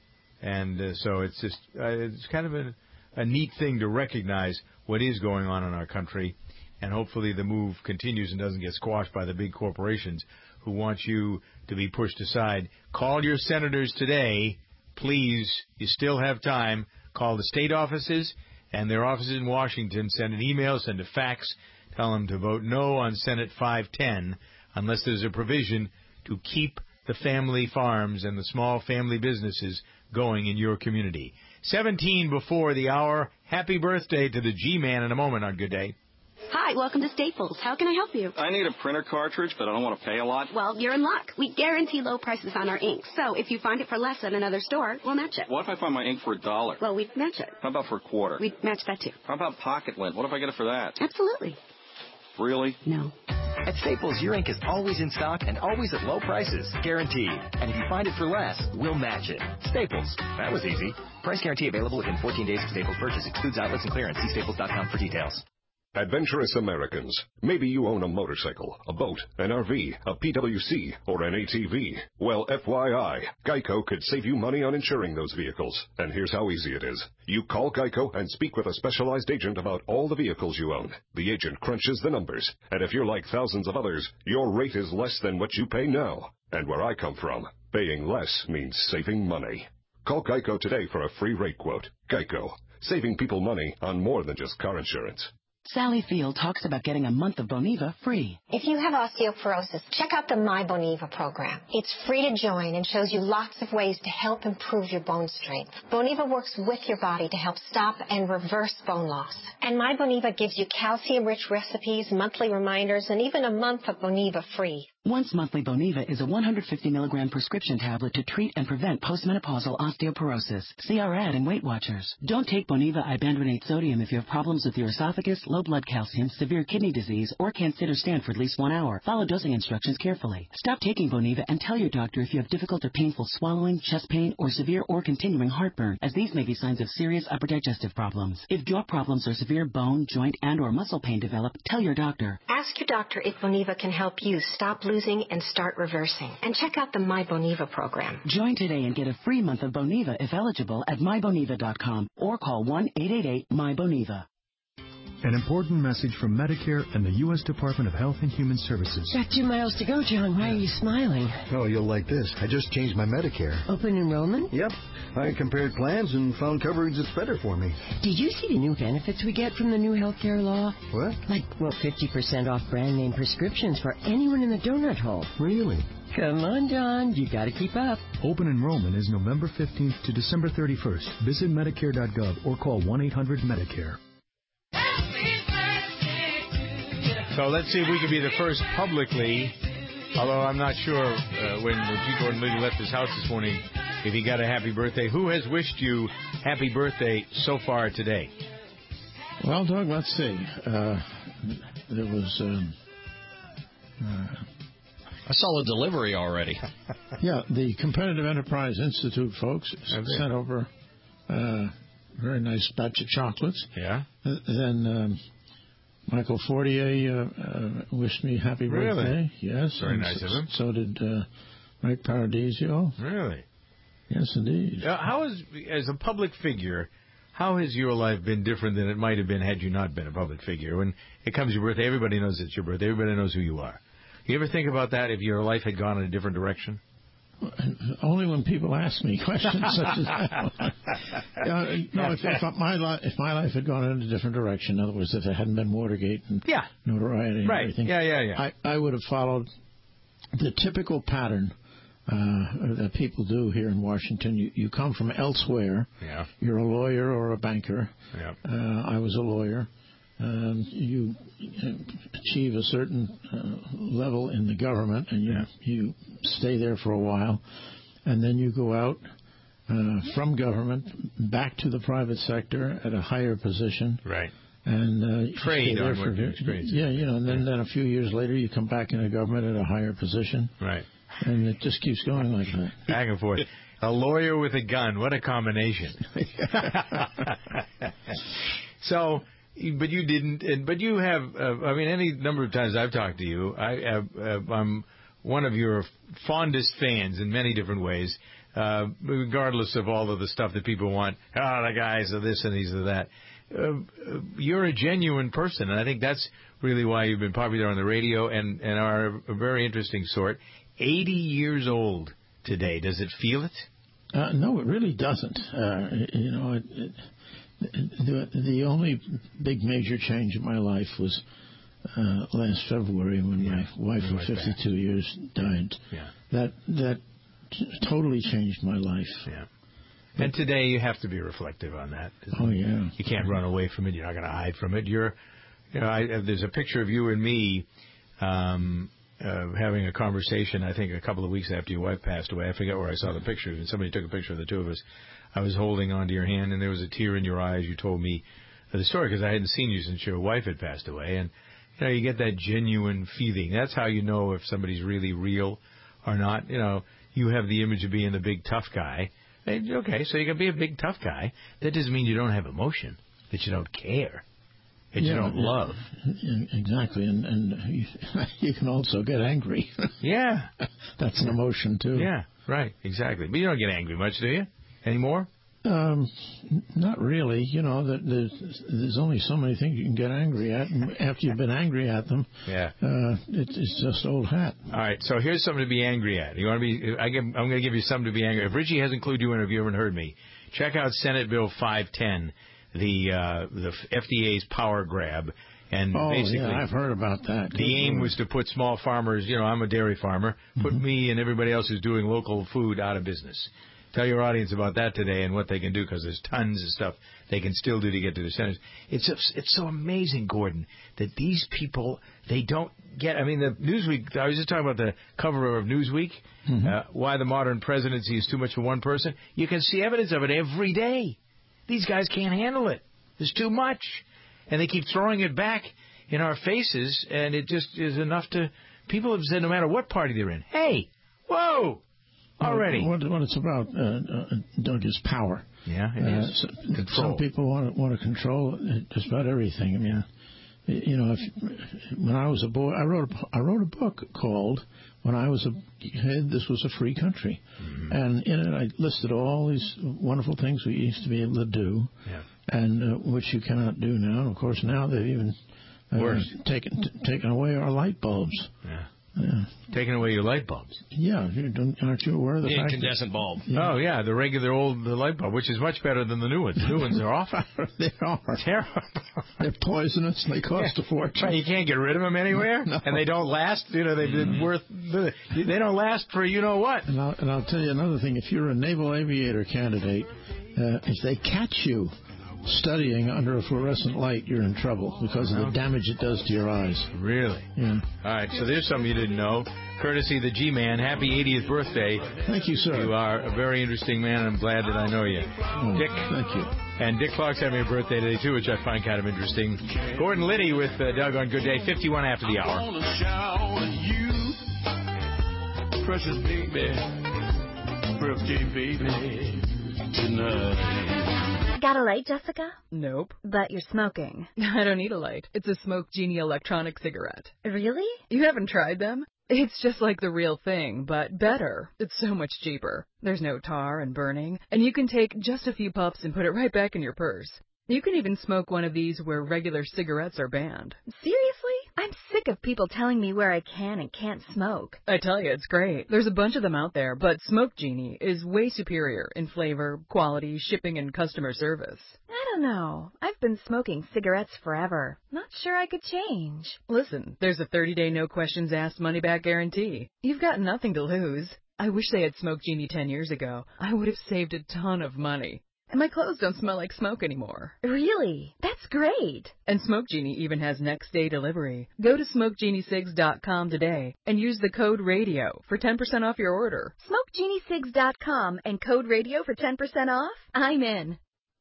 And uh, so it's just, uh, it's kind of a, a neat thing to recognize what is going on in our country. And hopefully the move continues and doesn't get squashed by the big corporations who want you to be pushed aside. Call your senators today, please. You still have time. Call the state offices and their offices in Washington. Send an email, send a fax. Tell them to vote no on Senate five ten unless there's a provision to keep the family farms and the small family businesses going in your community. seventeen before the hour. Happy birthday to the G-Man in a moment on Good Day. Hi, welcome to Staples. How can I help you? I need a printer cartridge, but I don't want to pay a lot. Well, you're in luck. We guarantee low prices on our ink. So if you find it for less at another store, we'll match it. What if I find my ink for a dollar? Well, we'd match it. How about for a quarter? We'd match that too. How about pocket lint? What if I get it for that? Absolutely. Really? No. At Staples, your ink is always in stock and always at low prices. Guaranteed. And if you find it for less, we'll match it. Staples. That was easy. Price guarantee available within fourteen days of Staples purchase. Excludes outlets and clearance. See staples dot com for details. Adventurous Americans. Maybe you own a motorcycle, a boat, an R V, a P W C, or an A T V. Well, F Y I, Geico could save you money on insuring those vehicles. And here's how easy it is. You call Geico and speak with a specialized agent about all the vehicles you own. The agent crunches the numbers. And if you're like thousands of others, your rate is less than what you pay now. And where I come from, paying less means saving money. Call Geico today for a free rate quote. Geico. Saving people money on more than just car insurance. Sally Field talks about getting a month of Boniva free. If you have osteoporosis, check out the My Boniva program. It's free to join and shows you lots of ways to help improve your bone strength. Boniva works with your body to help stop and reverse bone loss. And My Boniva gives you calcium-rich recipes, monthly reminders, and even a month of Boniva free. Once monthly Boniva is a one hundred fifty milligram prescription tablet to treat and prevent postmenopausal osteoporosis. See our ad in Weight Watchers. Don't take Boniva ibandronate sodium if you have problems with your esophagus, low blood calcium, severe kidney disease, or can't sit or stand for at least one hour. Follow dosing instructions carefully. Stop taking Boniva and tell your doctor if you have difficult or painful swallowing, chest pain, or severe or continuing heartburn, as these may be signs of serious upper digestive problems. If jaw problems or severe bone, joint, and or muscle pain develop, tell your doctor. Ask your doctor if Boniva can help you stop losing and start reversing. And check out the My Boniva program. Join today and get a free month of Boniva if eligible at my boniva dot com or call one eight eight eight my boniva. An important message from Medicare and the U S Department of Health and Human Services. Got two miles to go, John. Why are you smiling? Oh, you'll like this. I just changed my Medicare. Open enrollment? Yep. I compared plans and found coverage that's better for me. Did you see the new benefits we get from the new health care law? What? Like, well, fifty percent off brand name prescriptions for anyone in the donut hole. Really? Come on, John. You got to keep up. Open enrollment is November fifteenth to December thirty-first. Visit Medicare dot gov or call one eight hundred Medicare. So let's see if we can be the first publicly, although I'm not sure uh, when G. Gordon Liddy left his house this morning if he got a happy birthday. Who has wished you happy birthday so far today? Well, Doug, let's see. Uh, there was um, Uh, I saw a delivery already. Yeah, the Competitive Enterprise Institute folks sent over uh, a very nice batch of chocolates. Yeah. Uh, then um, Michael Fortier uh, uh, wished me happy Really? birthday. Yes. Very and nice so, of him. So did uh, Mike Paradisio. Really? Yes, indeed. Uh, how is, as a public figure, how has your life been different than it might have been had you not been a public figure? When it comes to your birthday, everybody knows it's your birthday. Everybody knows who you are. You ever think about that if your life had gone in a different direction? Only when people ask me questions such as that one. Uh, no, if, if my life if my life had gone in a different direction, in other words, if it hadn't been Watergate and yeah. notoriety and right. everything, yeah, yeah, yeah. I, I would have followed the typical pattern uh, that people do here in Washington. You, you come from elsewhere. Yeah. You're a lawyer or a banker. Yeah. Uh, I was a lawyer. Um, you achieve a certain uh, level in the government, and you, yeah. you stay there for a while, and then you go out uh, from government back to the private sector at a higher position. Right. And uh, trade there on for, what you experience. Yeah, you know, and then, yeah. then a few years later, you come back into government at a higher position. Right. And it just keeps going like that. Back and forth. A lawyer with a gun. What a combination. So... But you didn't, and, but you have, uh, I mean, any number of times I've talked to you, I, uh, uh, I'm one of your fondest fans in many different ways, uh, regardless of all of the stuff that people want. Oh, the guys are this and these are that. Uh, you're a genuine person, and I think that's really why you've been popular on the radio and, and are a very interesting sort. eighty years old today. Does it feel it? Uh, no, it really doesn't. Uh, you know, it, it The, the only big major change in my life was uh, last February when yeah. my wife of fifty-two back. years died. Yeah. That that t- totally changed my life. Yeah. And today you have to be reflective on that. Oh yeah. You can't run away from it. You're not going to hide from it. You're, you know, I, there's a picture of you and me um, uh, having a conversation. I think a couple of weeks after your wife passed away. I forget where I saw the picture. And somebody took a picture of the two of us. I was holding onto your hand, and there was a tear in your eye as you told me the story, because I hadn't seen you since your wife had passed away. And, you know, you get that genuine feeling. That's how you know if somebody's really real or not. You know, you have the image of being the big tough guy. And, okay, so you can be a big tough guy. That doesn't mean you don't have emotion, that you don't care, that yeah, you don't yeah, love. Exactly, and, and you, you can also get angry. Yeah. That's an emotion, too. Yeah, right, exactly. But you don't get angry much, do you? Anymore? Um, not really. You know, there's, there's only so many things you can get angry at, and after you've been angry at them, yeah, uh, it, it's just old hat. All right, so here's something to be angry at. You want to be? I give, I'm going to give you something to be angry. If Richie hasn't clued you in, if you haven't heard me, check out Senate Bill five ten, the uh, the F D A's power grab. And oh, basically, yeah, I've heard about that. The Good aim Lord. was to put small farmers, you know, I'm a dairy farmer, put mm-hmm. me and everybody else who's doing local food out of business. Tell your audience about that today and what they can do, because there's tons of stuff they can still do to get to the centers. It's it's so amazing, Gordon, that these people, they don't get, I mean, the Newsweek, I was just talking about the cover of Newsweek, mm-hmm. uh, why the modern presidency is too much for one person. You can see evidence of it every day. These guys can't handle it. There's too much. And they keep throwing it back in our faces, and it just is enough to, people have said no matter what party they're in, hey, whoa, already. What, what it's about, uh, uh, Doug, is power. Yeah, it uh, is. So, Control. Some people want to, want to control just about everything. I mean, you know, if, when I was a boy, I wrote a, I wrote a book called "When I Was a Kid, This Was a Free Country," mm-hmm. and in it I listed all these wonderful things we used to be able to do, yeah. and uh, which you cannot do now. And of course, now they've even uh, taken t- taken away our light bulbs. Yeah. Yeah. Taking away your light bulbs. Yeah, you don't, aren't you aware of the, the fact incandescent that, bulb? Yeah. Oh, yeah, the regular old the light bulb, which is much better than the new ones. The new ones are awful. They are. Terrible. They're poisonous. They cost yeah. a fortune. Right, you can't get rid of them anywhere, no. and they don't last. You know, they've been worth. They don't last for you know what. And I'll, and I'll tell you another thing. If you're a naval aviator candidate, uh, if they catch you studying under a fluorescent light, you're in trouble because of the damage it does to your eyes. Really? Yeah. All right, so there's something you didn't know. Courtesy of the G-Man, happy eightieth birthday. Thank you, sir. You are a very interesting man, and I'm glad that I know you. Oh, Dick. Thank you. And Dick Clark's having a birthday today, too, which I find kind of interesting. Gordon Liddy with uh, Doug on Good Day, fifty-one after the hour. I want to shout at you, precious baby, birthday baby, tonight. Got a light, Jessica? Nope. But you're smoking. I don't need a light. It's a Smoke Genie electronic cigarette. Really? You haven't tried them? It's just like the real thing, but better. It's so much cheaper. There's no tar and burning, and you can take just a few puffs and put it right back in your purse. You can even smoke one of these where regular cigarettes are banned. Seriously? I'm sick of people telling me where I can and can't smoke. I tell you, it's great. There's a bunch of them out there, but Smoke Genie is way superior in flavor, quality, shipping, and customer service. I don't know. I've been smoking cigarettes forever. Not sure I could change. Listen, there's a thirty-day no-questions-asked money-back guarantee. You've got nothing to lose. I wish they had Smoke Genie ten years ago. I would have saved a ton of money. And my clothes don't smell like smoke anymore. Really? That's great. And Smoke Genie even has next-day delivery. Go to smoke genie cigs dot com today and use the code RADIO for ten percent off your order. smoke genie cigs dot com and code RADIO for ten percent off? I'm in.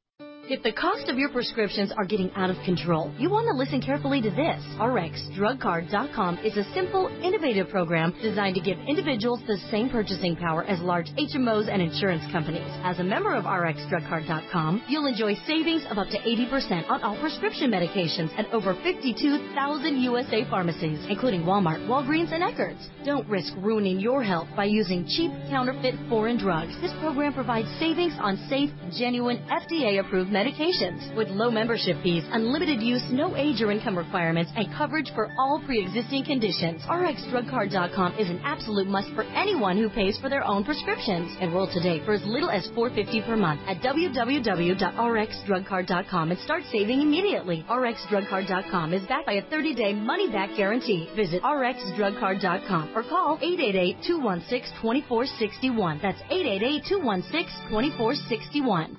If the cost of your prescriptions are getting out of control, you want to listen carefully to this. R X drug card dot com is a simple, innovative program designed to give individuals the same purchasing power as large H M Os and insurance companies. As a member of R X drug card dot com, you'll enjoy savings of up to eighty percent on all prescription medications at over fifty-two thousand U S A pharmacies, including Walmart, Walgreens, and Eckerd's. Don't risk ruining your health by using cheap, counterfeit, foreign drugs. This program provides savings on safe, genuine, F D A-approved medications. With low membership fees, unlimited use, no age or income requirements, and coverage for all pre-existing conditions, R X drug card dot com is an absolute must for anyone who pays for their own prescriptions. Enroll today for as little as four dollars and fifty cents per month at w w w dot r x drug card dot com and start saving immediately. R X drug card dot com is backed by a thirty-day money-back guarantee. Visit r x drug card dot com or call eight eight eight, two one six, two four six one. That's eight eight eight, two one six, two four six one.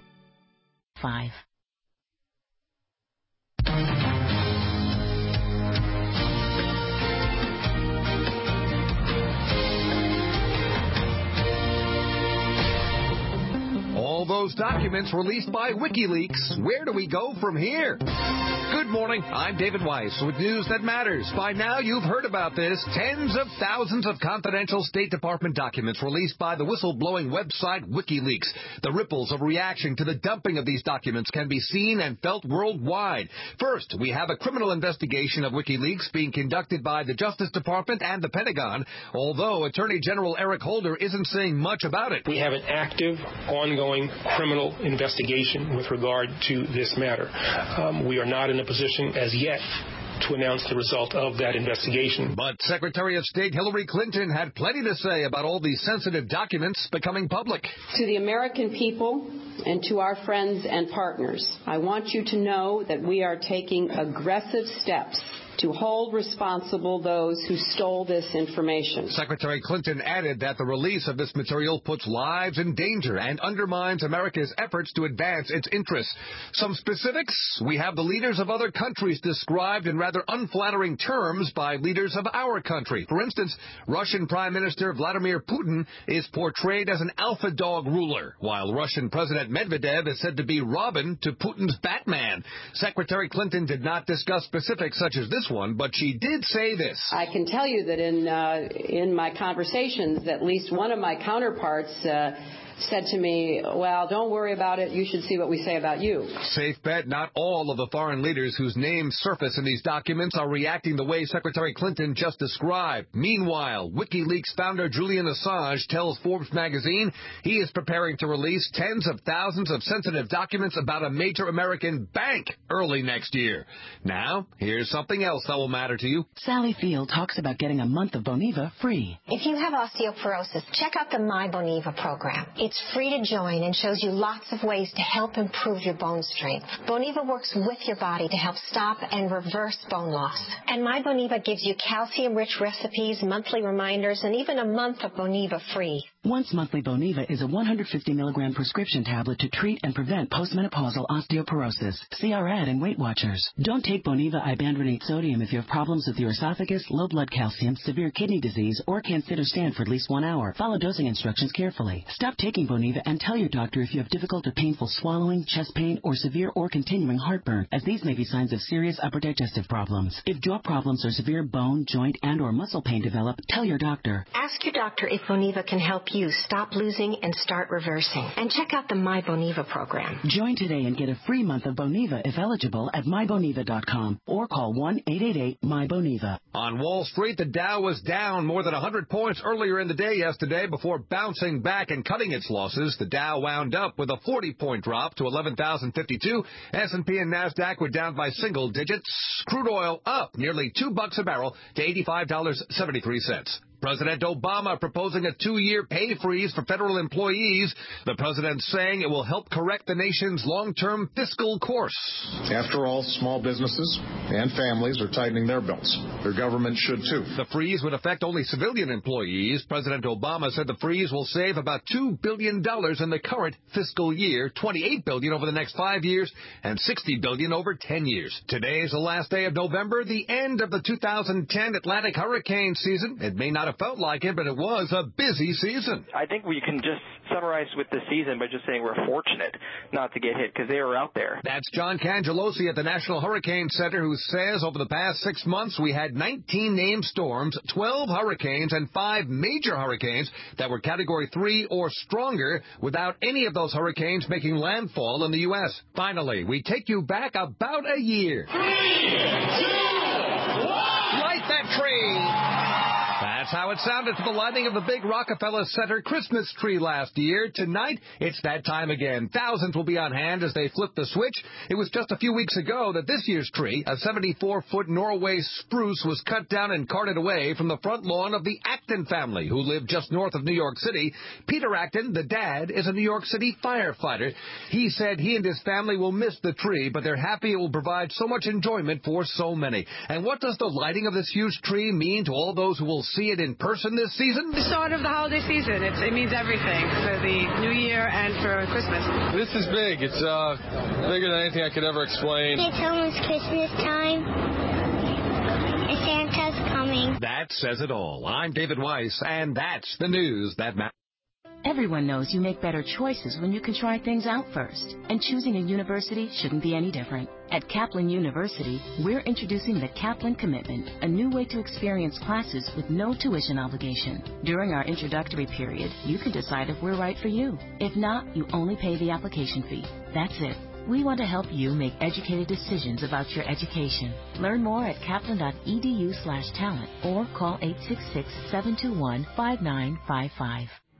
Five. All those documents released by WikiLeaks. Where do we go from here? Good morning. I'm David Weiss with news that matters. By now, you've heard about this. Tens of thousands of confidential State Department documents released by the whistleblowing website WikiLeaks. The ripples of reaction to the dumping of these documents can be seen and felt worldwide. First, we have a criminal investigation of WikiLeaks being conducted by the Justice Department and the Pentagon, although Attorney General Eric Holder isn't saying much about it. We have an active, ongoing criminal investigation with regard to this matter. Um, we are not in a position as yet to announce the result of that investigation. But Secretary of State Hillary Clinton had plenty to say about all these sensitive documents becoming public. To the American people and to our friends and partners, I want you to know that we are taking aggressive steps to hold responsible those who stole this information. Secretary Clinton added that the release of this material puts lives in danger and undermines America's efforts to advance its interests. Some specifics: we have the leaders of other countries described in rather unflattering terms by leaders of our country. For instance, Russian Prime Minister Vladimir Putin is portrayed as an alpha dog ruler, while Russian President Medvedev is said to be Robin to Putin's Batman. Secretary Clinton did not discuss specifics such as this one, but she did say this. I can tell you that in uh, in my conversations, at least one of my counterparts uh, said to me, well, don't worry about it. You should see what we say about you. Safe bet not all of the foreign leaders whose names surface in these documents are reacting the way Secretary Clinton just described. Meanwhile, WikiLeaks founder Julian Assange tells Forbes magazine he is preparing to release tens of thousands of sensitive documents about a major American bank early next year. Now, here's something else that will matter to you. Sally Field talks about getting a month of Boniva free. If you have osteoporosis, check out the My Boniva program. It's free to join and shows you lots of ways to help improve your bone strength. Boniva works with your body to help stop and reverse bone loss. And My Boniva gives you calcium-rich recipes, monthly reminders, and even a month of Boniva free. Once monthly Boniva is a one hundred fifty milligram prescription tablet to treat and prevent postmenopausal osteoporosis. See our ad in Weight Watchers. Don't take Boniva ibandronate sodium if you have problems with your esophagus, low blood calcium, severe kidney disease, or can't sit or stand for at least one hour. Follow dosing instructions carefully. Stop taking Boniva and tell your doctor if you have difficult or painful swallowing, chest pain, or severe or continuing heartburn, as these may be signs of serious upper digestive problems. If jaw problems or severe bone, joint, and or muscle pain develop, tell your doctor. Ask your doctor if Boniva can help you stop losing and start reversing. And check out the My Boniva program. Join today and get a free month of Boniva if eligible at my boniva dot com or call one eight eight eight my boniva. On Wall Street, the Dow was down more than one hundred points earlier in the day yesterday before bouncing back and cutting its losses. The Dow wound up with a forty-point drop to eleven thousand fifty-two. S and P and NASDAQ were down by single digits. Crude oil up nearly two bucks a barrel to eighty-five dollars and seventy-three cents. President Obama proposing a two-year pay freeze for federal employees. The president saying it will help correct the nation's long-term fiscal course. After all, small businesses and families are tightening their belts. Their government should, too. The freeze would affect only civilian employees. President Obama said the freeze will save about two billion dollars in the current fiscal year, twenty-eight billion dollars over the next five years, and sixty billion dollars over ten years. Today is the last day of November, the end of the two thousand ten Atlantic hurricane season. It may not have felt like it, but it was a busy season. I think we can just summarize with the season by just saying we're fortunate not to get hit because they were out there. That's John Cangelosi at the National Hurricane Center, who says over the past six months we had nineteen named storms, twelve hurricanes, and five major hurricanes that were Category three or stronger, without any of those hurricanes making landfall in the U S. Finally, we take you back about a year. Three, two, one. Light that tree! That's how it sounded for the lighting of the big Rockefeller Center Christmas tree last year. Tonight, it's that time again. Thousands will be on hand as they flip the switch. It was just a few weeks ago that this year's tree, a seventy-four foot Norway spruce, was cut down and carted away from the front lawn of the Acton family, who live just north of New York City. Peter Acton, the dad, is a New York City firefighter. He said he and his family will miss the tree, but they're happy it will provide so much enjoyment for so many. And what does the lighting of this huge tree mean to all those who will see it in person this season? The start of the holiday season. It, it means everything for the New Year and for Christmas. This is big. It's uh, bigger than anything I could ever explain. It's almost Christmas time, and Santa's coming. That says it all. I'm David Weiss, and that's the news that matters. Everyone knows you make better choices when you can try things out first. And choosing a university shouldn't be any different. At Kaplan University, we're introducing the Kaplan Commitment, a new way to experience classes with no tuition obligation. During our introductory period, you can decide if we're right for you. If not, you only pay the application fee. That's it. We want to help you make educated decisions about your education. Learn more at kaplan.edu slash talent or call eight six six, seven two one, five nine five five.